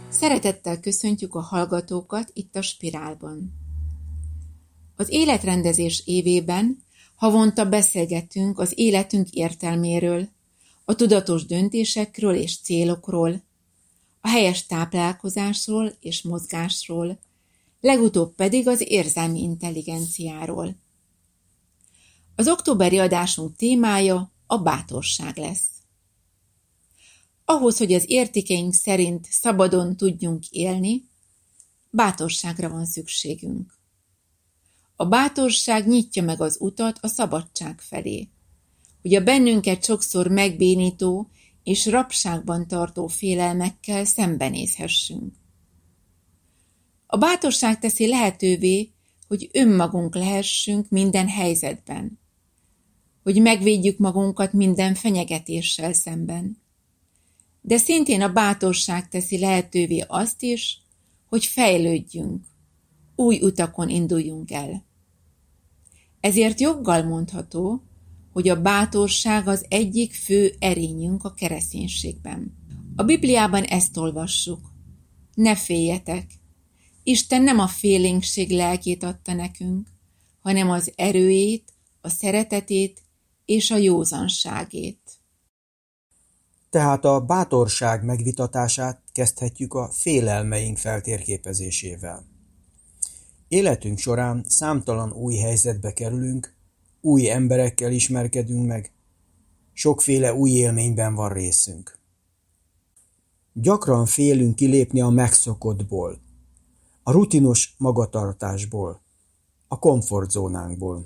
Szeretettel köszöntjük a hallgatókat itt a Spirálban. Az életrendezés évében havonta beszélgetünk az életünk értelméről, a tudatos döntésekről és célokról, a helyes táplálkozásról és mozgásról, legutóbb pedig az érzelmi intelligenciáról. Az októberi adásunk témája a bátorság lesz. Ahhoz, hogy az értékeink szerint szabadon tudjunk élni, bátorságra van szükségünk. A bátorság nyitja meg az utat a szabadság felé, hogy a bennünket sokszor megbénító és rabságban tartó félelmekkel szembenézhessünk. A bátorság teszi lehetővé, hogy önmagunk lehessünk minden helyzetben, hogy megvédjük magunkat minden fenyegetéssel szemben. De szintén a bátorság teszi lehetővé azt is, hogy fejlődjünk, új utakon induljunk el. Ezért joggal mondható, hogy a bátorság az egyik fő erényünk a kereszténységben. A Bibliában ezt olvassuk. Ne féljetek! Isten nem a félénkség lelkét adta nekünk, hanem az erőjét, a szeretetét és a józanságét. Tehát a bátorság megvitatását kezdhetjük a félelmeink feltérképezésével. Életünk során számtalan új helyzetbe kerülünk, új emberekkel ismerkedünk meg, sokféle új élményben van részünk. Gyakran félünk kilépni a megszokottból, a rutinos magatartásból, a komfortzónánkból.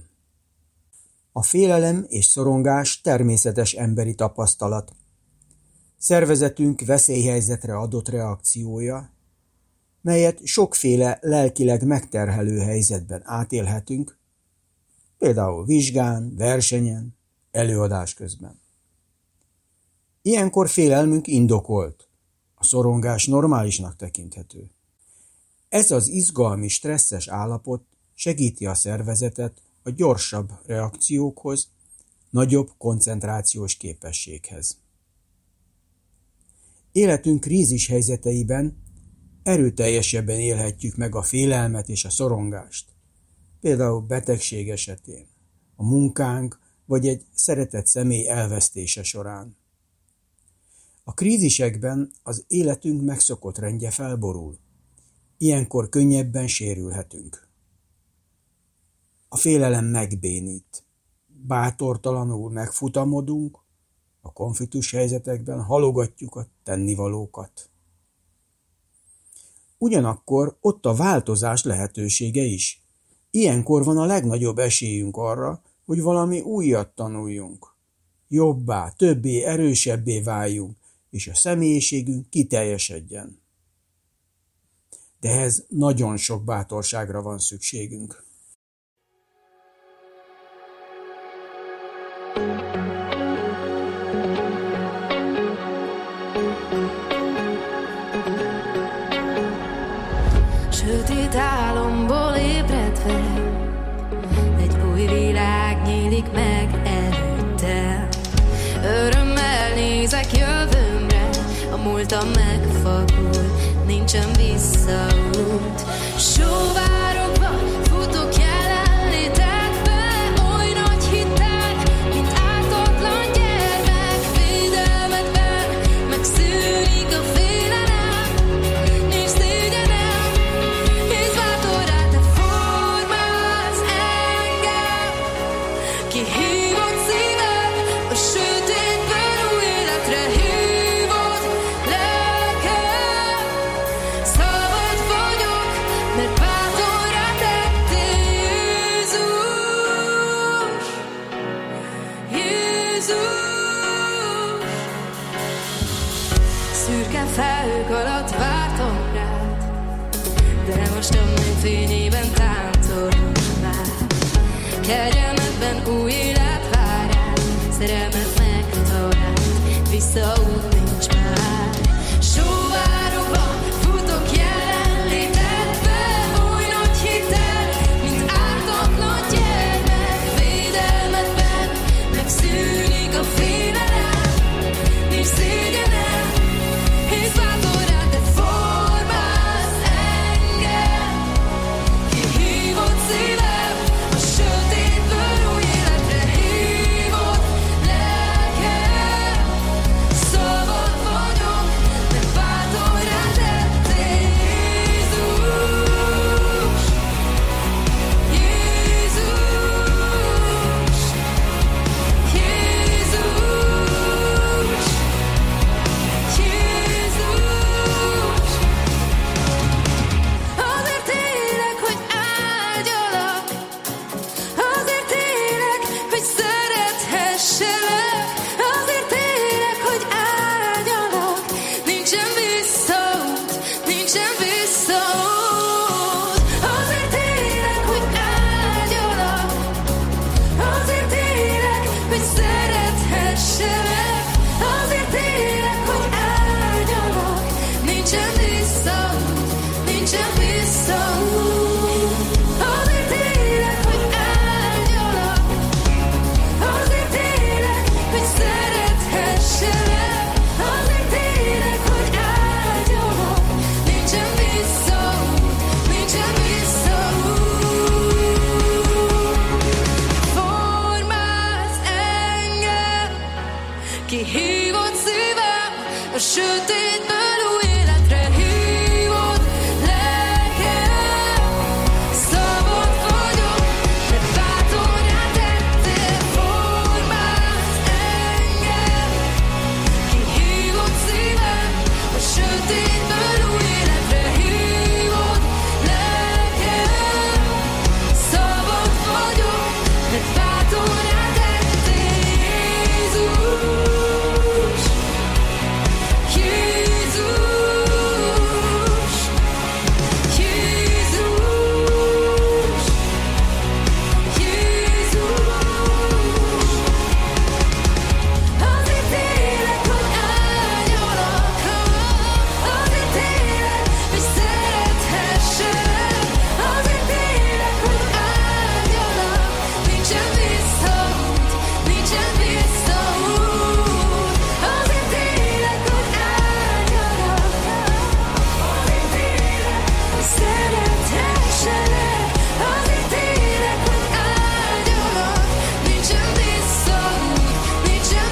A félelem és szorongás természetes emberi tapasztalat, szervezetünk veszélyhelyzetre adott reakciója, melyet sokféle lelkileg megterhelő helyzetben átélhetünk, például vizsgán, versenyen, előadás közben. Ilyenkor félelmünk indokolt, a szorongás normálisnak tekinthető. Ez az izgalmi, stresszes állapot segíti a szervezetet a gyorsabb reakciókhoz, nagyobb koncentrációs képességhez. Életünk krízis helyzeteiben erőteljesebben élhetjük meg a félelmet és a szorongást, például betegség esetén, a munkánk vagy egy szeretett személy elvesztése során. A krízisekben az életünk megszokott rendje felborul, ilyenkor könnyebben sérülhetünk. A félelem megbénít, bátortalanul megfutamodunk, a konfliktus helyzetekben halogatjuk a tennivalókat. Ugyanakkor ott a változás lehetősége is. Ilyenkor van a legnagyobb esélyünk arra, hogy valami újat tanuljunk. Jobbá, többé, erősebbé váljunk, és a személyiségünk kiteljesedjen. De ehhez nagyon sok bátorságra van szükségünk. Sötét álomból ébredve egy új világ nyílik meg előttem. Örömmel nézek jövőmre, a múltam megfakul, nincsen visszaút. Sóvárogva futok jelenlétedbe, oly nagy hittel, mint ártatlan gyermek. Védelmedben megszűnik a félelem, nincs szégyenem, hisz bátorrá te formálsz engem. Kihívott szíved, a sötétből új életre hívod lelkem. Szabad vagyok, mert bátorrá tettél, Jézus. Jézus. Szürke felhők alatt vártam rád, de most a fényében táncolok már. Kegyelmedben új élet vár rám, szerelmet megtalált, visszaút nincs már. Sóvárogva futok jelenlétedbe, oly nagy hittel, mint ártatlan gyermek. Védelmedben megszűnik a félelem, nincs szégyenem, hisz bátorrá te forrás. nincsen visszaút. Azért élek, hogy áldjalak, azért élek, hogy szerethesselek, azért élek, hogy áldjalak, nincsen visszaút, nincsen visszaút. Formálsz engem, kihívott szívem, a sötétből új életre hívott lelkem. Szabad vagyok, de bátorrá tettél. Formálsz engem, kihívott szívem, a sötétből új életre hívott lelkem. Szabad vagyok, de bátorrá tettél. Jézus, Jézus, Jézus, Jézus. Azért élek, hogy áldjalak, azért élek, hogy szerethesselek, azért élek, hogy áldjalak, nincsen visszaút, nincsen visszaút. Azért élek, hogy áldjalak, azért élek, hogy szerethesselek, azért élek, hogy áldjalak, nincsen visszaút, nincsen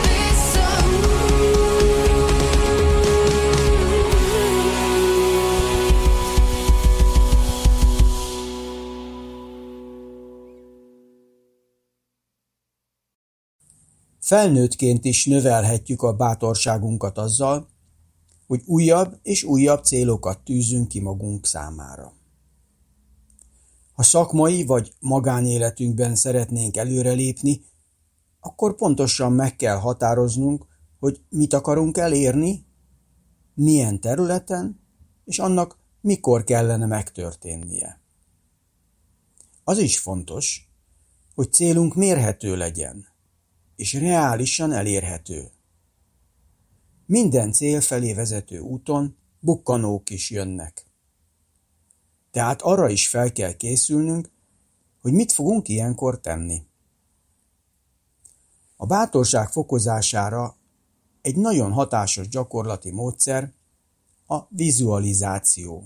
Felnőttként is növelhetjük a bátorságunkat azzal, hogy újabb és újabb célokat tűzünk ki magunk számára. Ha szakmai vagy magánéletünkben szeretnénk előrelépni, akkor pontosan meg kell határoznunk, hogy mit akarunk elérni, milyen területen, és annak mikor kellene megtörténnie. Az is fontos, hogy célunk mérhető legyen, és reálisan elérhető. Minden cél felé vezető úton bukkanók is jönnek. Tehát arra is fel kell készülnünk, hogy mit fogunk ilyenkor tenni. A bátorság fokozására egy nagyon hatásos gyakorlati módszer a vizualizáció.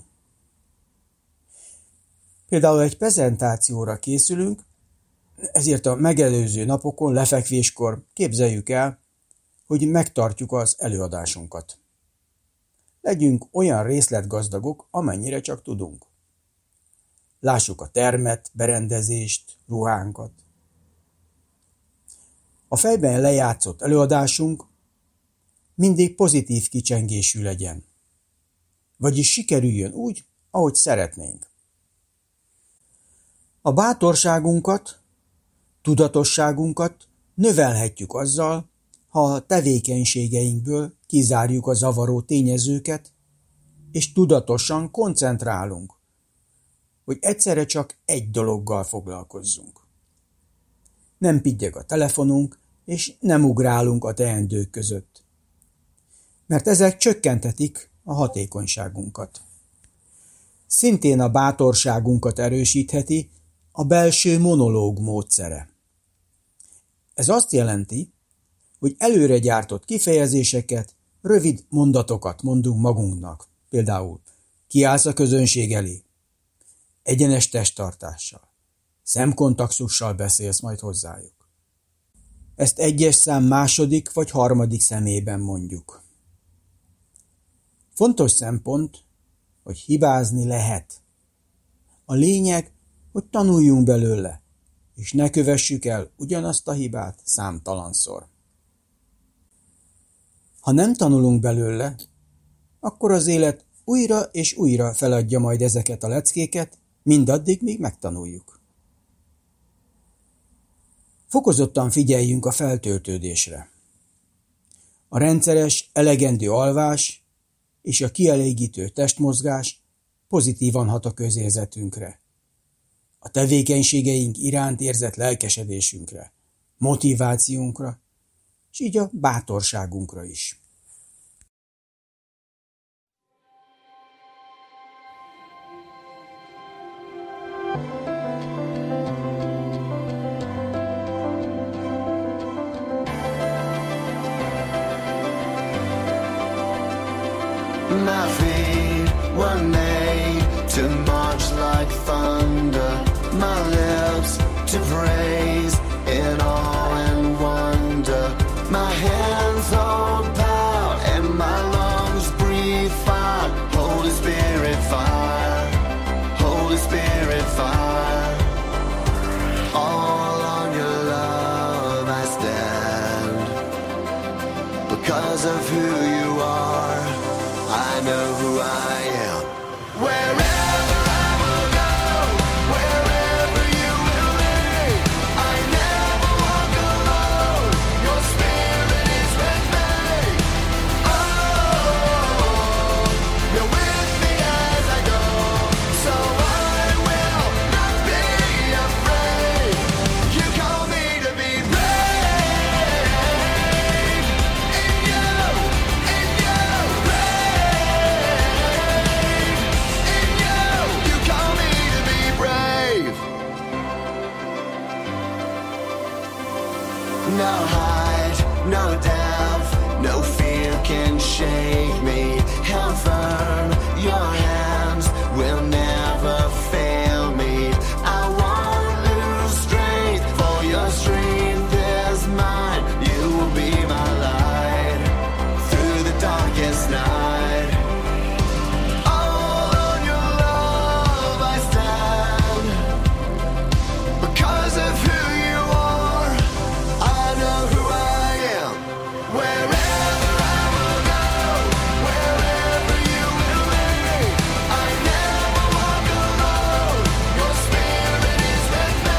Például egy prezentációra készülünk, ezért a megelőző napokon lefekvéskor képzeljük el, hogy megtartjuk az előadásunkat. Legyünk olyan részletgazdagok, amennyire csak tudunk. Lássuk a termet, berendezést, ruhánkat. A fejben lejátszott előadásunk mindig pozitív kicsengésű legyen, vagyis sikerüljön úgy, ahogy szeretnénk. A bátorságunkat, tudatosságunkat növelhetjük azzal, ha a tevékenységeinkből kizárjuk a zavaró tényezőket, és tudatosan koncentrálunk, hogy egyszerre csak egy dologgal foglalkozzunk. Nem pittyeg a telefonunk, és nem ugrálunk a teendők között, mert ezek csökkentetik a hatékonyságunkat. Szintén a bátorságunkat erősítheti a belső monológ módszere. Ez azt jelenti, hogy előre gyártott kifejezéseket, rövid mondatokat mondunk magunknak. Például kiállsz a közönség elé, egyenes testtartással, szemkontaktussal beszélsz majd hozzájuk. Ezt egyes szám második vagy harmadik személyben mondjuk. Fontos szempont, hogy hibázni lehet. A lényeg, hogy tanuljunk belőle, és ne kövessük el ugyanazt a hibát számtalanszor. Ha nem tanulunk belőle, akkor az élet újra és újra feladja majd ezeket a leckéket, mindaddig, míg megtanuljuk. Fokozottan figyeljünk a feltöltődésre. A rendszeres, elegendő alvás és a kielégítő testmozgás pozitívan hat a közérzetünkre, a tevékenységeink iránt érzett lelkesedésünkre, motivációnkra, és így a bátorságunkra is. My feet were made to march like thunder, my lips to praise in awe and wonder. My hands hold power and my lungs breathe fire. Holy Spirit fire, Holy Spirit fire. All on your love I stand. Because of who you are, I know who I am. Wherever I will go, wherever you will lead, I never walk alone. Your spirit is with me. Oh, you're with me as I go, so I will not be afraid. You call me to be brave. In you, you call me to be brave. No height, no depth, no fear can shake me. Held firm, your hands will never fail me. I won't lose strength, for your strength is mine. You will be my light through the darkest night. All on your love I stand. Because of who you are, I know who I am. Wherever I will go, wherever you will lead, I never walk alone. Your spirit is with me.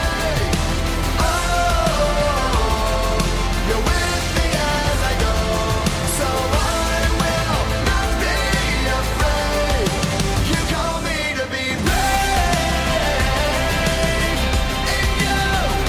Oh, you're with me as I go, so I will not be afraid. You call me to be brave. In you,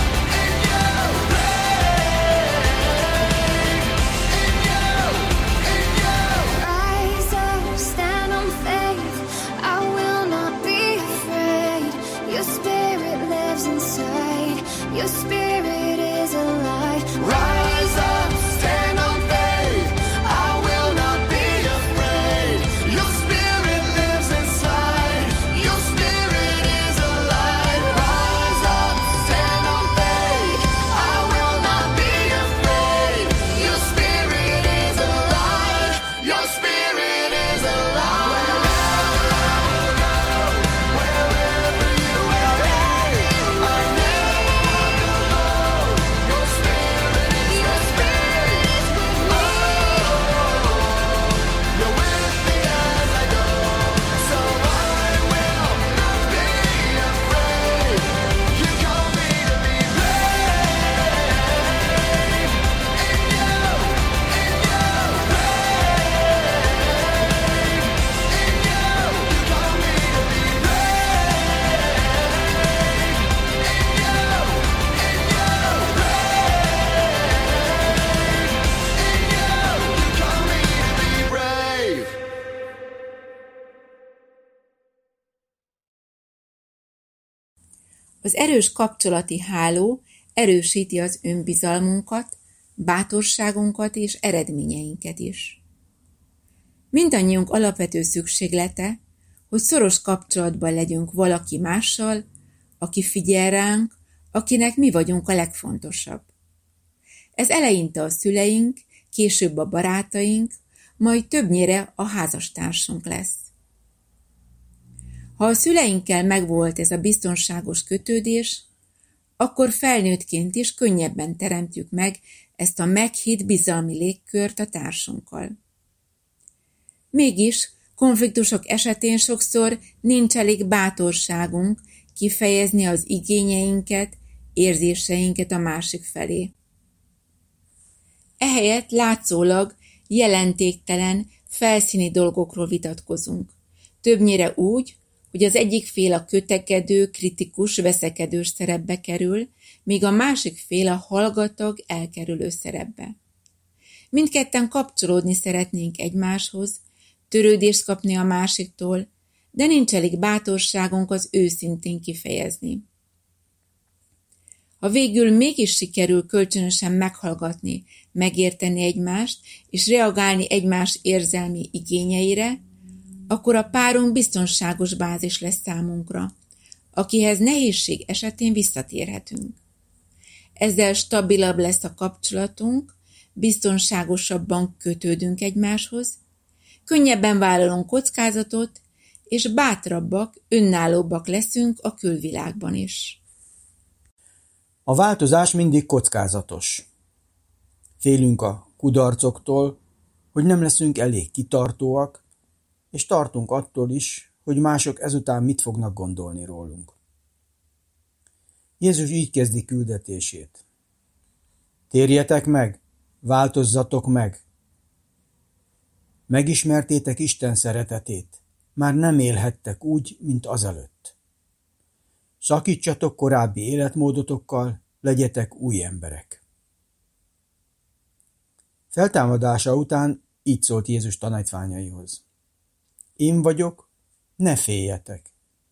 Rise up, stand on faith. I will not be afraid. Your spirit lives inside. Your spirit is alive. rise up, stand on faith. I will not be afraid. Your spirit lives inside. Your spirit is alive. Rise up, stand on faith. I will not be afraid. Your spirit is alive. Your spirit is alive. Wherever you will be, I never walk alone. Your spirit is with me. You're with me as I go, so I will not be afraid. You call me to be brave. In you, you call me to be brave. Az erős kapcsolati háló erősíti az önbizalmunkat, bátorságunkat és eredményeinket is. Mindannyiunk alapvető szükséglete, hogy szoros kapcsolatban legyünk valaki mással, aki figyel ránk, akinek mi vagyunk a legfontosabb. Ez eleinte a szüleink, később a barátaink, majd többnyire a házastársunk lesz. Ha a szüleinkkel megvolt ez a biztonságos kötődés, akkor felnőttként is könnyebben teremtjük meg ezt a meghitt bizalmi légkört a társunkkal. Mégis konfliktusok esetén sokszor nincs elég bátorságunk kifejezni az igényeinket, érzéseinket a másik felé. Ehelyett látszólag jelentéktelen, felszíni dolgokról vitatkozunk. Többnyire úgy, hogy az egyik fél a kötekedő, kritikus, veszekedős szerepbe kerül, míg a másik fél a hallgatag, elkerülő szerepbe. Mindketten kapcsolódni szeretnénk egymáshoz, törődést kapni a másiktól, de nincs elég bátorságunk az őszintén kifejezni. Ha végül mégis sikerül kölcsönösen meghallgatni, megérteni egymást, és reagálni egymás érzelmi igényeire, akkor a párunk biztonságos bázis lesz számunkra, akihez nehézség esetén visszatérhetünk. Ezzel stabilabb lesz a kapcsolatunk, biztonságosabban kötődünk egymáshoz, könnyebben vállalunk kockázatot, és bátrabbak, önállóbbak leszünk a külvilágban is. A változás mindig kockázatos. Félünk a kudarcoktól, hogy nem leszünk elég kitartóak, és tartunk attól is, hogy mások ezután mit fognak gondolni rólunk. Jézus így kezdi küldetését. Térjetek meg, változzatok meg. Megismertétek Isten szeretetét, már nem élhettek úgy, mint azelőtt. Szakítsatok korábbi életmódotokkal, legyetek új emberek. Feltámadása után így szólt Jézus tanítványaihoz. Én vagyok, ne féljetek.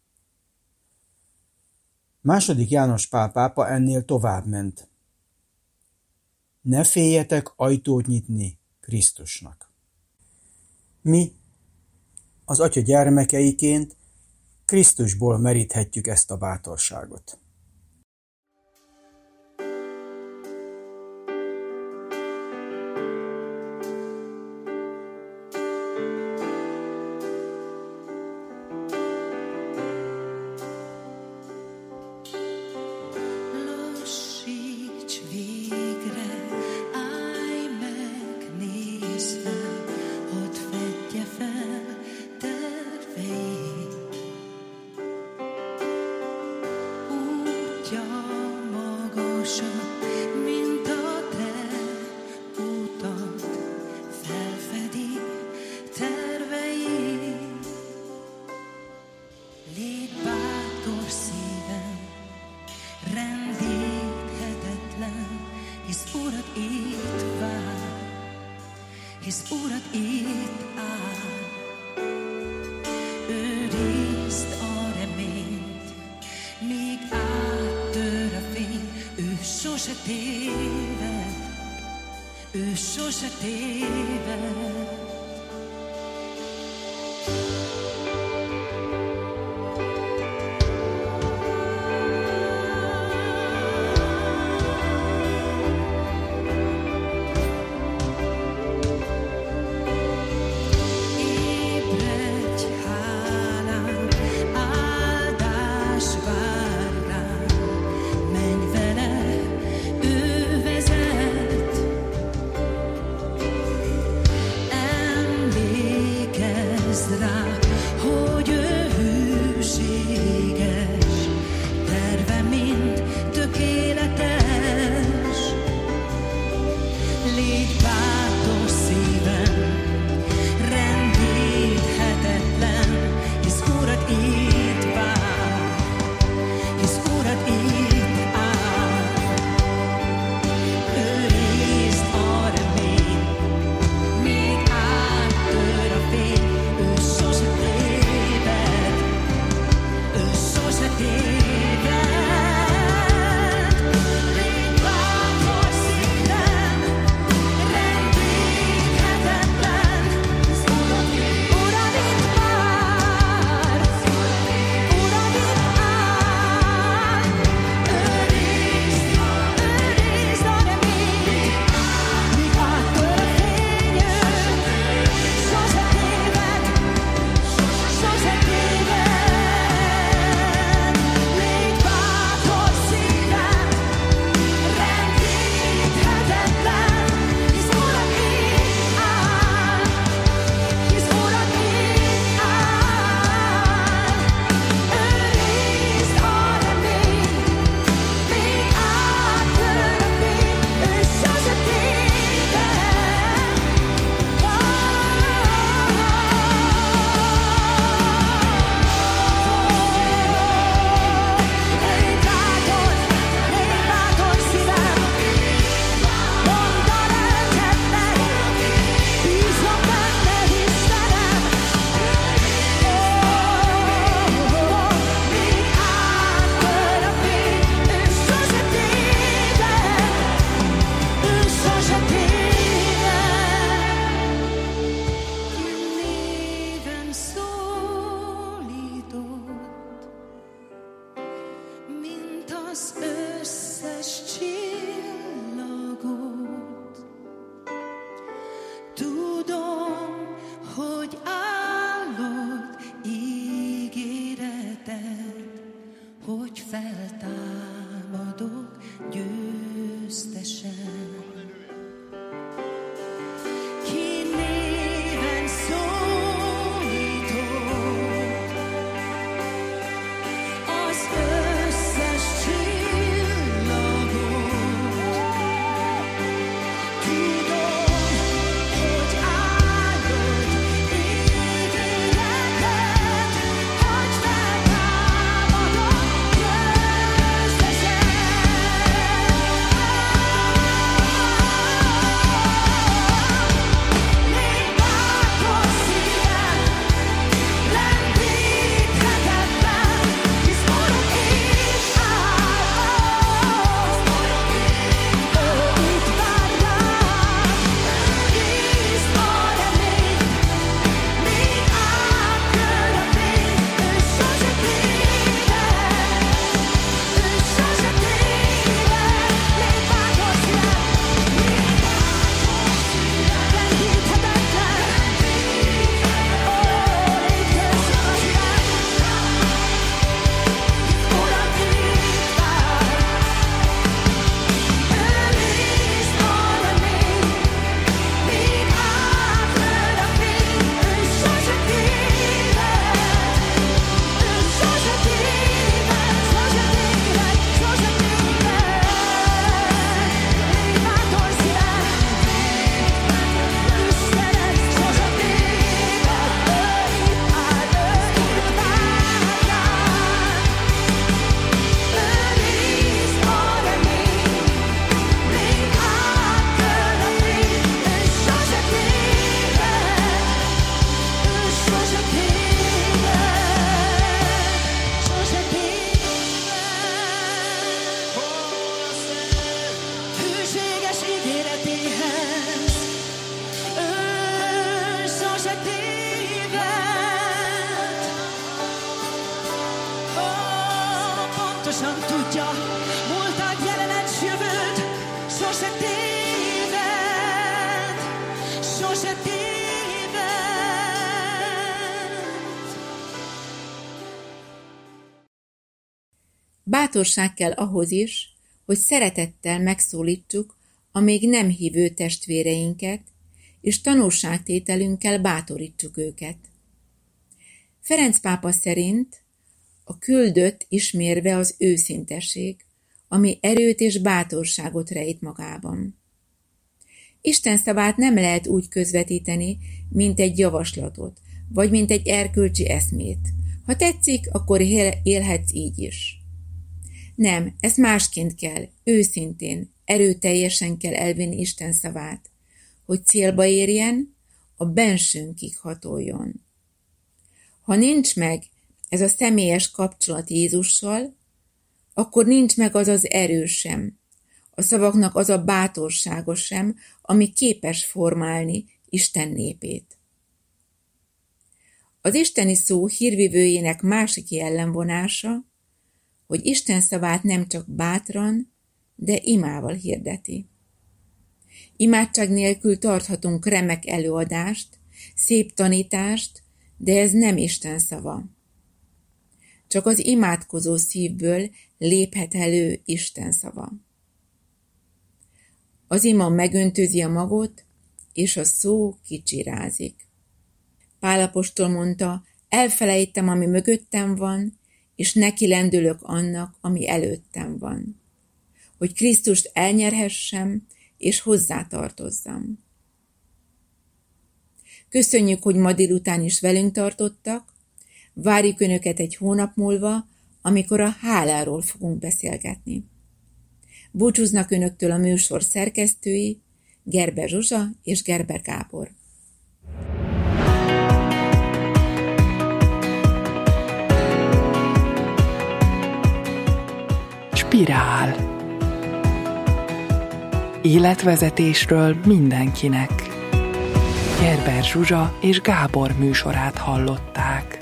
II. János Pál pápa ennél tovább ment. Ne féljetek ajtót nyitni Krisztusnak. Mi, az Atya gyermekeiként, Krisztusból meríthetjük ezt a bátorságot. Hisz Urat itt áll, őrizd a reményt, míg áttör a fény, ő sose téved, ő sose téved. feltámadok győztesen. Ki néven szólítok, az összes csillagot. Tudom, hogy áldod ígéretet, hogy feltámadok győztesen. Légy bátor szívem, lendíthetetlen, hisz Urunk itt áll, ő itt vár rád. Bízd a reményt, míg átjön a fény, ő sose téved, ő sose téved. Légy bátor szívem, lendíthetetlen, légy győztesen. Uram itt vár, őrizd a reményt, míg átjön a fény, ő sose téved, ő sose téved, sose téved, sose téved. Légy bátor szívem, Istened sose téved, ő itt áll, ő itt vár rád. Őrizd a reményt, míg átjön a fény, ő sose téved, ő sose téved, sose téved. Hűséges ígéretéhez, ő sose téved. Pontosan tudja múltat, jelenet, s jövőt, sose téved, sose téved. Bátorság kell ahhoz is, hogy szeretettel megszólítsuk a még nem hívő testvéreinket, és tanúságtételünkkel bátorítsuk őket. Ferenc pápa szerint a küldött ismérve az őszintesség, ami erőt és bátorságot rejt magában. Isten szavát nem lehet úgy közvetíteni, mint egy javaslatot, vagy mint egy erkölcsi eszmét. Ha tetszik, akkor élhetsz így is. Nem, ezt másként kell, őszintén, erőteljesen kell elvinni Isten szavát, hogy célba érjen, a bensőnkig hatoljon. Ha nincs meg ez a személyes kapcsolat Jézussal, akkor nincs meg az az erő sem, a szavaknak az a bátorsága sem, ami képes formálni Isten népét. Az isteni szó hírvivőjének másik jellemvonása, hogy Isten szavát nem csak bátran, de imával hirdeti. Imádság nélkül tarthatunk remek előadást, szép tanítást, de ez nem Isten szava. Csak az imádkozó szívből léphet elő Isten szava. Az ima megöntözi a magot, és a szó kicsirázik. Pál apostol mondta, elfelejtem, ami mögöttem van, és neki lendülök annak, ami előttem van. Hogy Krisztust elnyerhessem, és hozzátartozzam. Köszönjük, hogy ma délután is velünk tartottak, várjuk Önöket egy hónap múlva, amikor a háláról fogunk beszélgetni. Búcsúznak Önöktől a műsor szerkesztői, Gerber Zsuzsa és Gerber Gábor. Spirál. Életvezetésről mindenkinek. Gerber Zsuzsa és Gábor műsorát hallották.